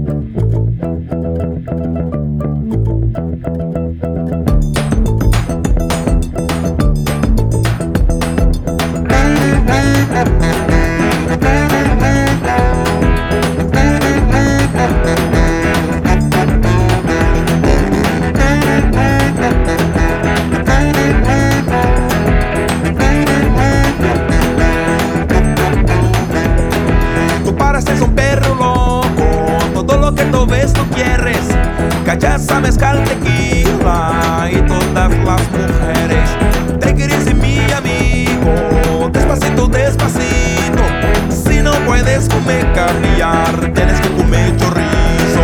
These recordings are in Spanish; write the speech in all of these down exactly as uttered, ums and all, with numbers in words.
Cachaça, mezcal, tequila y todas las mujeres te quieren ser mi amigo. Despacito, despacito. Si no puedes comer caviar, tienes que comer chorizo.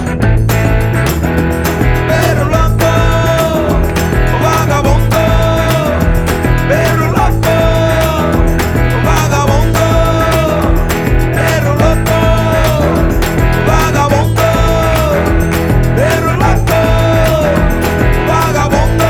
Pero loco, vagabundo. Pero loco, vagabundo. Pero loco, vagabundo. Pero loco, vagabundo.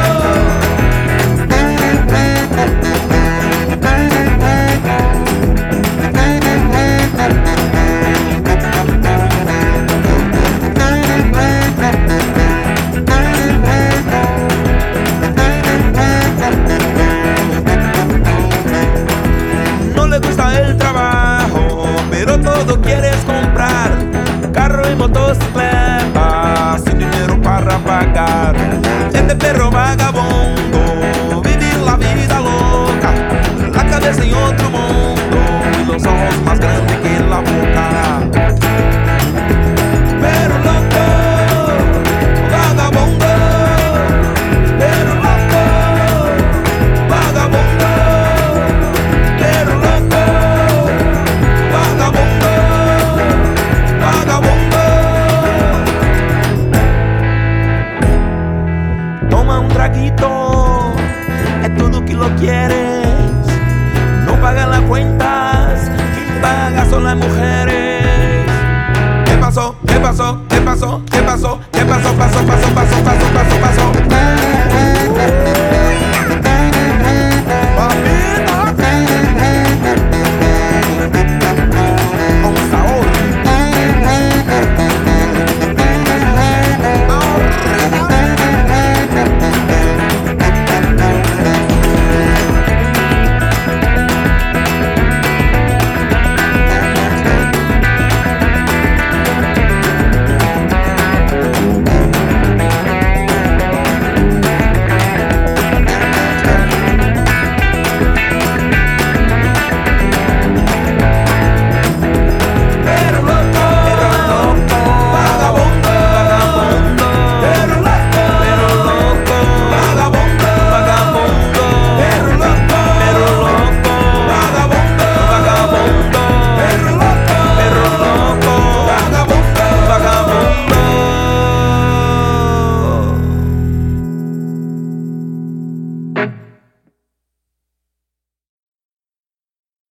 No le gusta el trabajo, pero todo quieres comprar. Carro y motocicleta, sin dinero para pagar. Este perro vagabundo, vivir la vida loca, la cabeza en otro mundo y los ojos más grandes que la boca. Pero loco, vagabundo. Pero loco, vagabundo. Pero loco, vagabundo. Vagabundo. Toma un traguito, es todo que lo quieres. No pagan las cuentas, quien paga son las mujeres. ¿Qué pasó? ¿Qué pasó? ¿Qué pasó? ¿Qué pasó? ¿Qué pasó? Pasó, pasó, pasó, pasó, pasó, pasó.